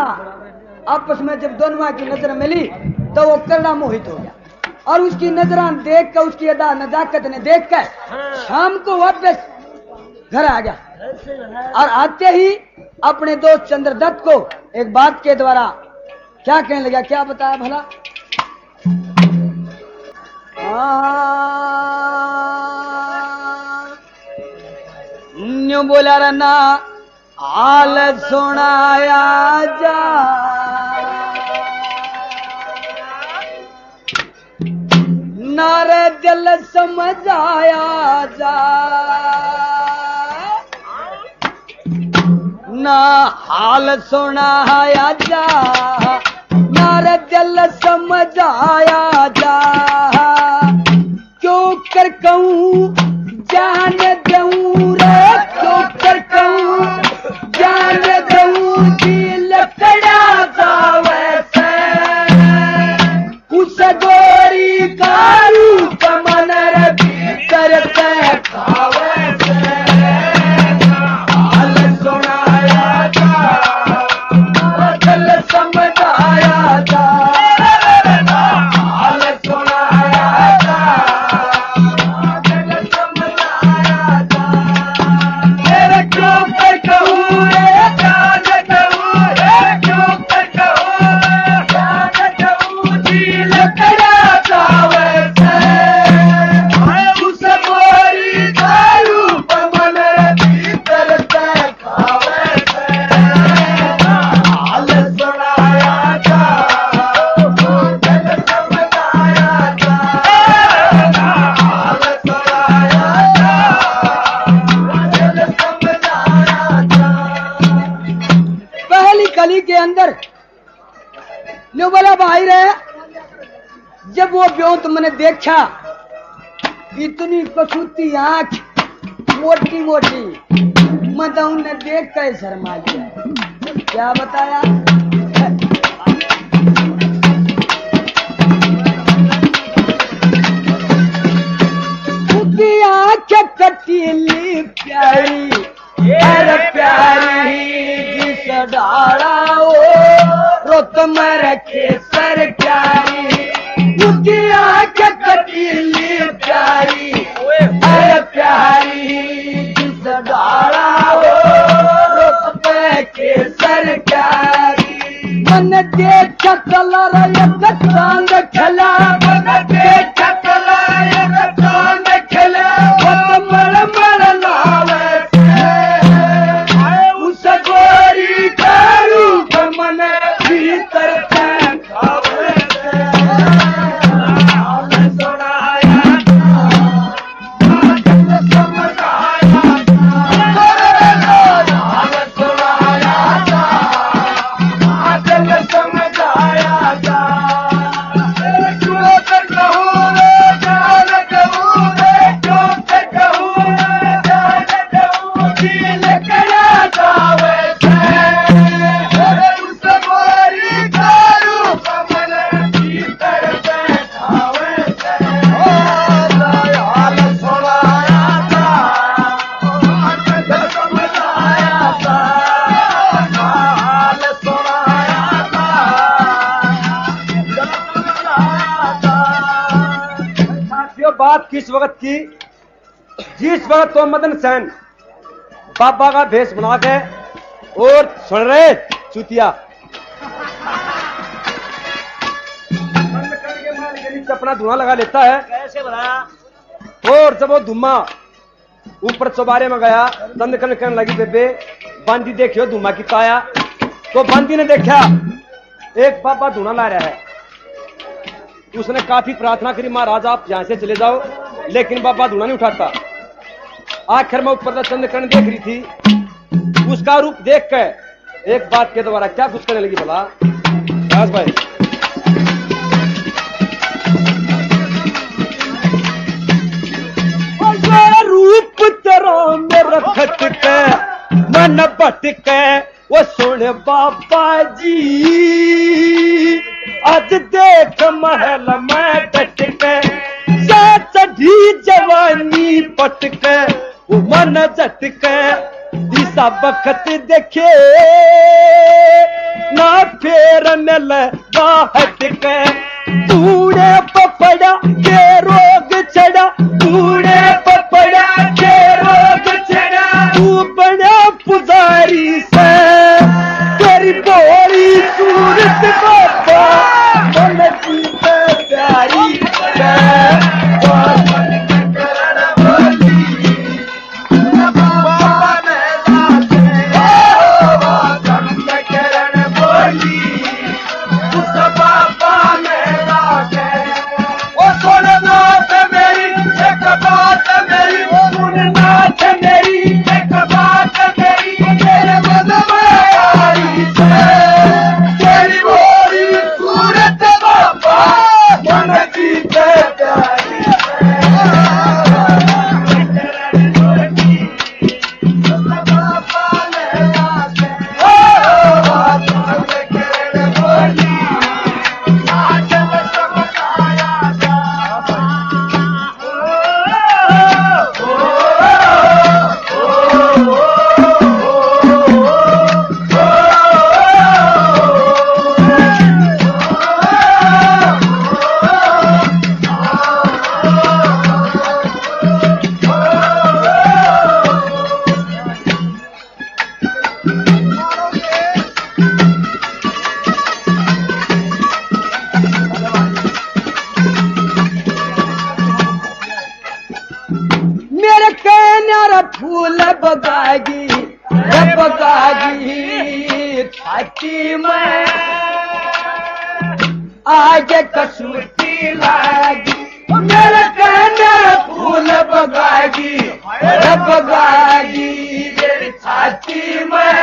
आपस में जब दोनों की नजर मिली तो वो करना मोहित हो गया और उसकी नजरान देख कर, उसकी अदा नजाकत ने देख कर शाम को वापस घर आ गया और आते ही अपने दोस्त चंद्रदत्त को एक बात के द्वारा क्या कहने लगा, क्या बताया भला? न्यू बोला रना हाल सुनाया जा, नारे दिल समझाया जा, ना हाल सुनाया जा, नारे दिल समझाया जा, क्यों कर कहूँ जान दूं रे, क्यों कर कहूँ जान दूं, दिल कड़ा था वैसे उस गोरी कारू कमन रे भीतर से था वैसे, हाल सुनाया जा, दिल समझाया जा, हाल सुनाया जा, दिल समझाया जा, मेरे क्यों कर कहूँ रे जान दूं रे, क्यों कर कहूँ जान दूं, दिल कड़ा था वैसे उस गोरी कारू कमन रे भीतर से था वैसे, हाल सुनाया जा, दिल समझाया जा, हाल सुनाया जा, दिल समझाया जा। पहली कली के अंदर नो बोला भाई रे, जब वो ब्योंत मैंने देखा, इतनी कसूती आंख मोटी मोटी, मैं तो उन्हें देख कर शर्मा गया। क्या बताया? उसकी आंख कटीली प्यारी, अरे प्यारी जिस डाला ओ रोत में रखे सर प्यारी, उसकी आंख कटीली प्यारी, अरे प्यारी जिस डाला ओ रोत में के सर प्यारी, मन देख कलर एक चांद खिला, मन देख कलर एक चांद खिला, मल मल लावे उस गोरी कारू कमन भीतर से खावे से, हाल सुनाया जा, दिल समझाया जा, हाल सुनाया जा, दिल समझाया जा, क्यों कर कहूँ रे जान दूं रे, क्यों कर कहूँ जान दूं, दिल कड़ा था वैसे उस गोरी कारू कमन भीतर से था वैसे, हाल सुनाया जा, दिल समझाया जा, हाल सुनाया जा। साथियों, बात किस वक्त की, जिस वक्त तो मदन सेन बाबा का भेष बना के और सुन रहे चुतिया अपना धुआं लगा लेता है, कैसे बनाया? और जब वो धुआं ऊपर चौबारे में गया, तंद करने लगी बेबे, बांदी देखियो धुआं की काया, तो बांदी ने देखा एक बाबा धुआं ला रहा है, उसने काफी प्रार्थना करी, महाराज आप यहां से चले जाओ, लेकिन बाबा धुआं नहीं उठाता। आखिर में ऊपर चंद्रकर्ण देख रही थी, उसका रूप देख कर एक बात के द्वारा क्या कुछ करने लगी भला? राज भाई, रूप तेरा मेरा खटके मन भटके, वो सुन बाबा जी आज देख महल में डटके, चढ़ी जवानी पटके, वो मन झटके, दिशा बखत देखे ना शेर मिल बाहट के तूने पपड़ा के रोग चढ़ा तूने पपड़ा के रोग चढ़ा तू बड़ा पुजारी से तेरी बोली सूरत बाबा मन की प्यारी फूल बगागी छाती में आज कसूती लागी मेरे कहने फूल बगागी मेरी छाती में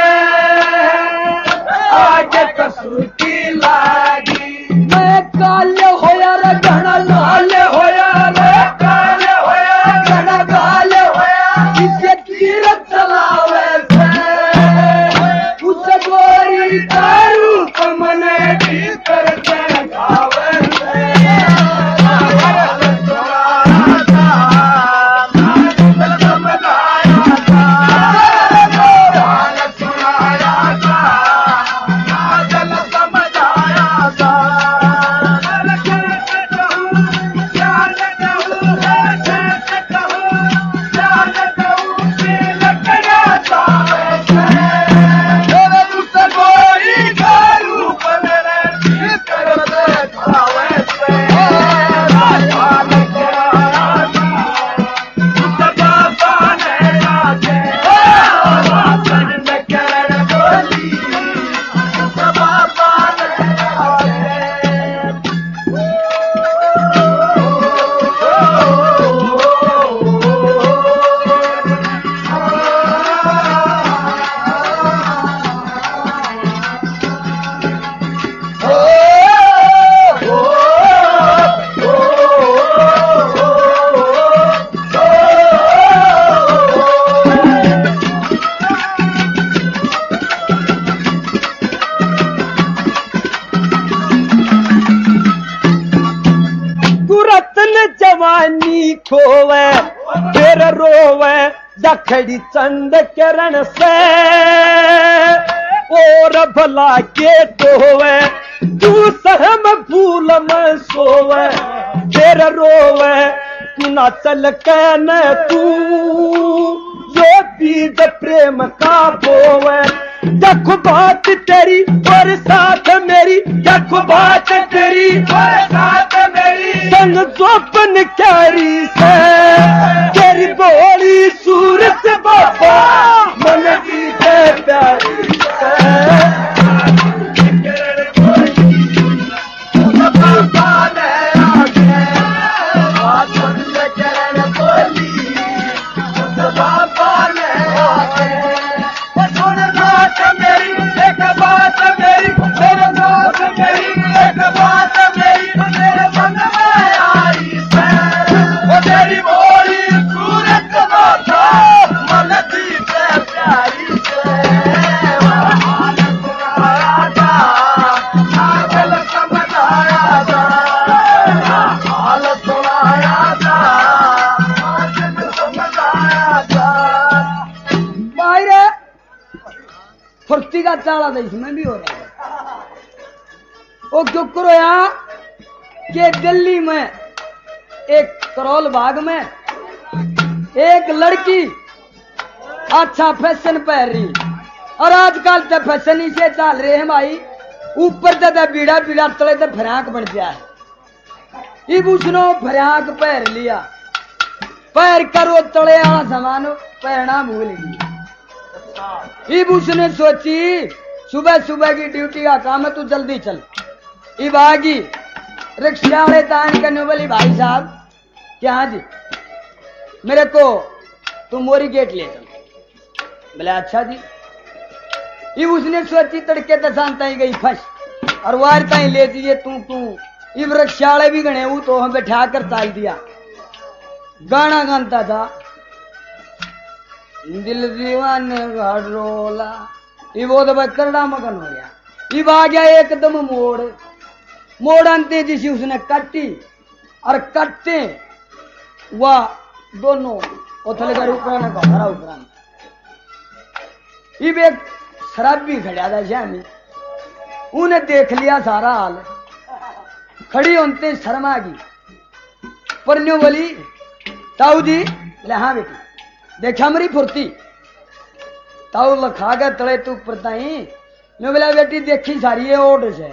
आज कसूती लागी मैं काले होया रे घना लाल होया रे काले होया घना गाल इसे तीरथ चलावे से उस गोरी कारू कमने भीतर से खावे जवानी खोवे फिर रोवे दखड़ी चंद किरण से और भला के तोवे तू सहम फूल में सोवे फिर रोवे तू ना चल के न तू जो बीज प्रेम का बोवे देखो बात तेरी और साथ मेरी देखो बात तेरी और साथ मेरी संग जोपन क्यारी से तेरी बोली सूरत बाबा मन की प्यारी से फुर्ती का चाला था इसमें भी हो रहा है वो क्यों करोया कि दिल्ली में एक करोल बाग में एक लड़की अच्छा फैशन पहन रही, और आजकल तो फैशन ही से चल रहे हैं भाई, ऊपर तो बीड़ा बीड़ा तले तो फराक बन गया है। इब उसने फराक पहन लिया, पैर करो तले आ सामान पहना भूल गई। इब उसने सोची सुबह सुबह की ड्यूटी का काम है, तू जल्दी चल। इब आगी रिक्शा वाले तान करने वाली, भाई साहब क्या जी मेरे को तू मोरी गेट ले चल। बोले अच्छा जी। इब उसने सोची तड़के दसान ताई गई फंस, और वार ताई ले दिए तू। इब रिक्शा वाले भी गणे वो तो हम बैठा कर ताल दिया, गाना गाता था दिल दीवाने रोला। इब वो तो करड़ा मगन हो गया। इब आ गया एकदम मोड़ अंते जिसी उसने कटी, और कटते वह दोनों उथल कर उपराना का हरा उपराना। इब एक शराबी खड़ा था श्यामी, उन्हें देख लिया सारा हाल, खड़ी होते शर्मा की परन्यों बोली ताऊ जी। ले हाँ बेटी देखा मेरी फुर्ती। ताऊ लखा गया तले तू परताई। मैं बोला बेटी देखी सारी है ओट से।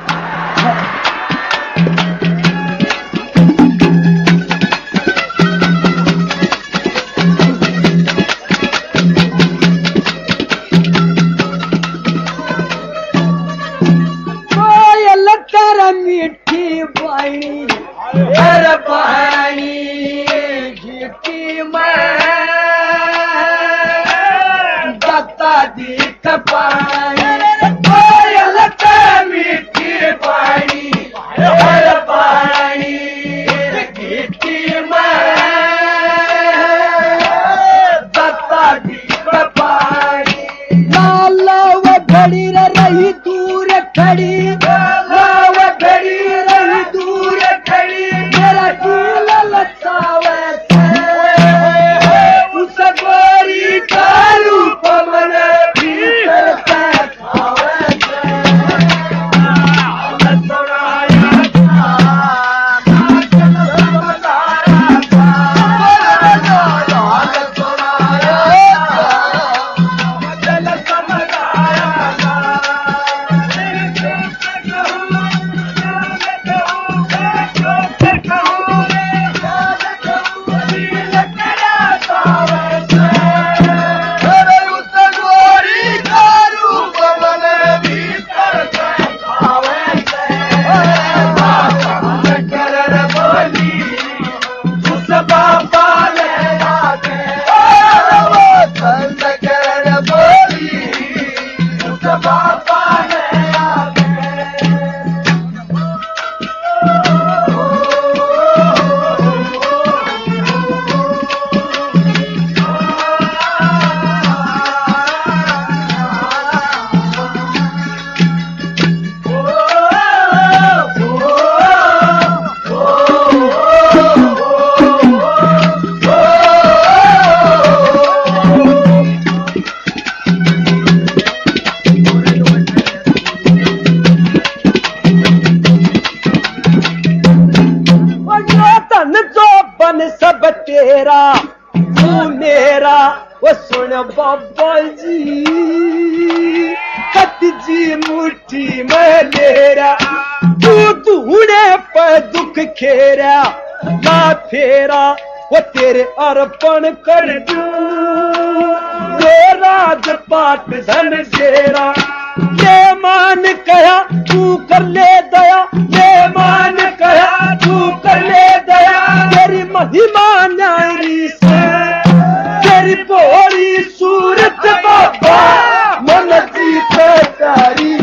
मीठी पानी हर पानी घीटी में दत्ता दीख पानी, मीठी पानी हर पानी घीटी में दत्ता दीख पानी। लाला वो घड़ी रही दूर खड़ी, तेरा तू मेरा वो सुन बाबा जी, कत जी मुट्ठी में लेरा, तू ढूंढे पर दुख खेरा, ना फेरा वो तेरे अर्पण कर दूं, ये राज पाट धन तेरा, ये मान कहा तू कर ले दया, ये मान कहा तू कर ले दया, तेरी महिमा न्यारी से तेरी बोरी सूरत बाबा मन जीत तारी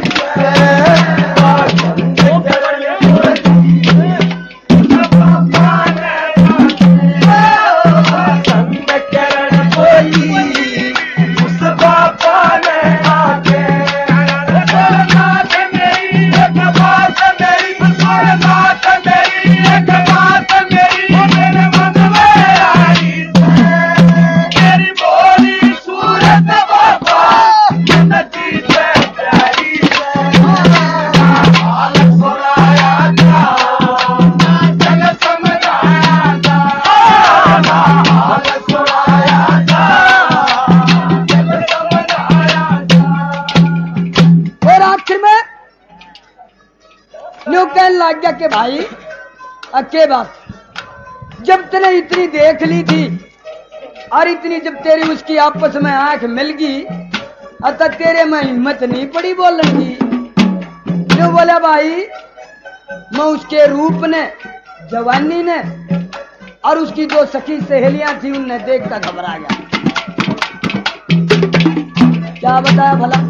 Bye. आखिर में न्यू कहने लग गया कि भाई अके बात, जब तेने इतनी देख ली थी और इतनी जब तेरी उसकी आपस में आंख मिल गई, अतः तेरे में हिम्मत नहीं पड़ी बोलने की। जो बोला भाई मैं उसके रूप ने, जवानी ने और उसकी जो सखी सहेलियां थी उनने देखकर घबरा गया। क्या बताया भला?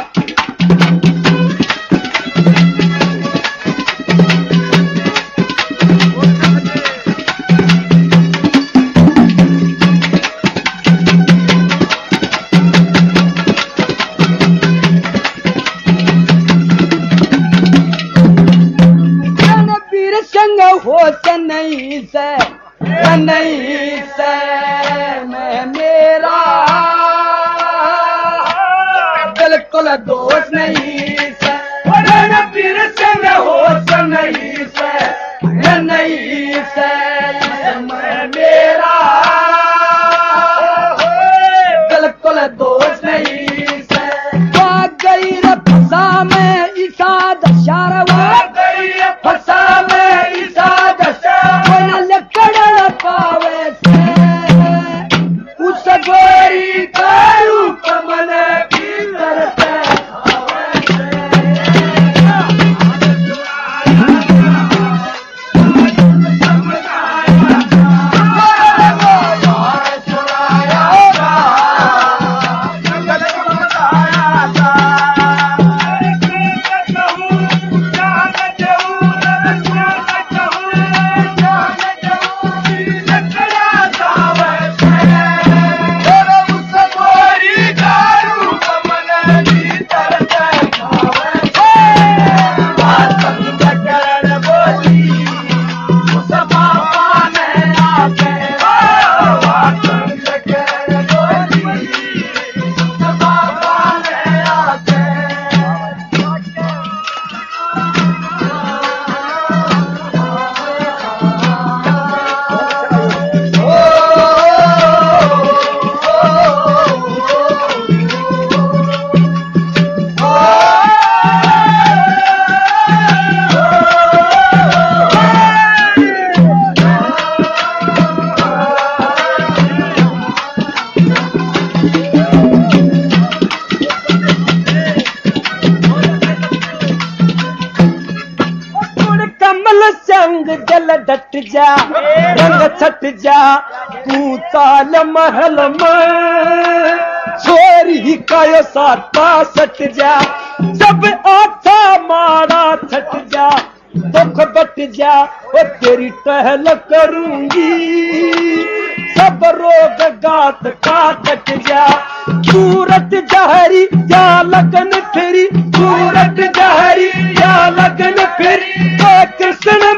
नहीं से मैं मेरा बिल्कुल दोष नहीं से, फिर संग होश नहीं से मैं मेरा बिल्कुल दोष नहीं से। गई फसा में ईसा दशहरा, फसा में ईसा दशहरा लकड़ पावे से उस गोरी का रूप मन भीतर से। जल डट जा रंग छट जा तू ताल महल में छोरी कायो साता सट जा, जब आथा मारा छट जा दुख बट जा वो तेरी टहल करूंगी, सब रोग गात का कट जा। सूरत जहरी या लगन फिरी, सूरत जहरी या लगन फिरी, कृष्ण